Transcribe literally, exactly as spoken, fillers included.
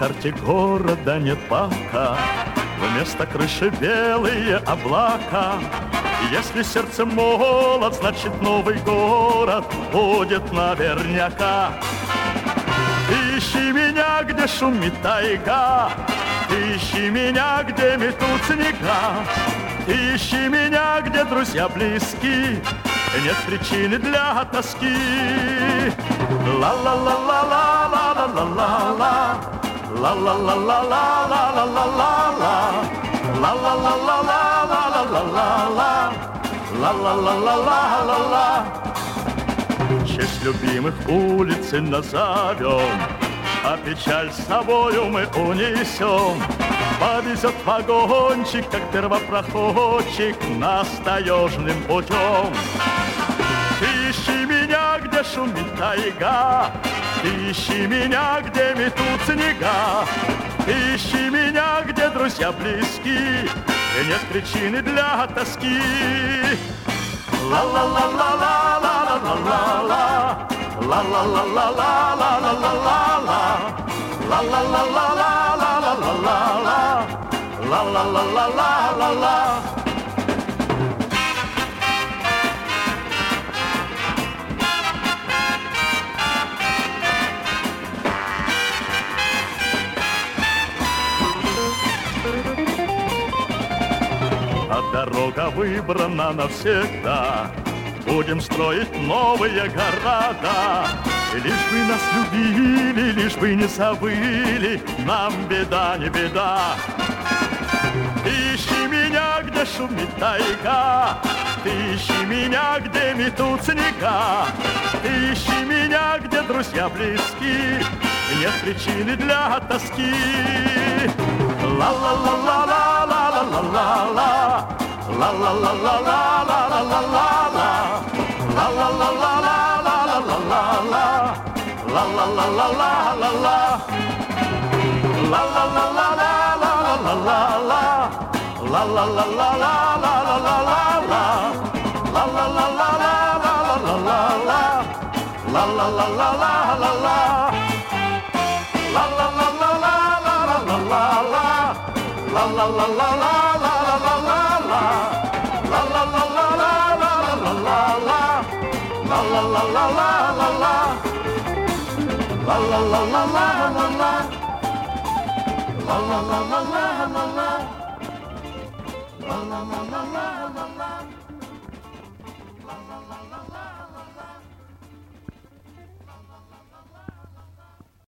карте города нет пока, вместо крыши белые облака. Если сердце молод, значит новый город будет наверняка. Ищи меня, где шумит тайга, ищи меня, где метут снега, ищи меня, где друзья близки, нет причины для тоски. Ла-ла-ла-ла-ла-ла-ла-ла-ла, ла-ла-ла-ла-ла-ла-ла-ла-ла, ла-ла-ла-ла-ла-ла-ла-ла-ла, ла-ла-ла-ла-ла-ла-ла. Честь любимых улицы назовем, а печаль с собою мы унесем. Повезет вагончик, как первопроходчик, нас таежным путем. Ищи меня, где шумит тайга, ищи меня, где метут снега, ищи меня, где друзья близки, и нет причины для тоски. Ла-ла-ла-ла-ла-ла-ла-ла-ла, ла-ла-ла-ла-ла-ла-ла-ла-ла, ла-ла-ла-ла-ла-ла-ла-ла-ла, ла-ла-ла-ла-ла-ла-ла. А дорога выбрана навсегда, будем строить новые города. И лишь бы нас любили, лишь бы не забыли, нам беда не беда. Ищи меня, где шумит тайга, ищи меня, где метут снега, ищи меня, где друзья близки, нет причины для тоски. Ла-ла-ла-ла-ла-ла-ла-ла-ла, ла-ла-ла-ла-ла-ла-ла-ла-ла, ла-ла-ла-ла-ла-ла-ла-ла, ла-ла-ла-ла-ла-ла-ла, ла-ла-ла-ла-ла-ла-ла-ла, ла-ла-ла-ла-ла-ла-ла-ла-ла, ла-ла-ла-ла-ла-ла-ла-ла, ла-ла-ла-ла-ла-ла-ла, ла-ла-ла-ла-ла-ла-ла-ла, ла-ла-ла-ла-ла-ла-ла-ла-ла, ла-ла-ла-ла-ла-ла-ла-ла, ла-ла-ла-ла-ла-ла-ла, ла-ла-ла-ла-ла-ла-ла, ла-ла-ла-ла-ла-ла-ла, ла-ла-ла-ла-ла.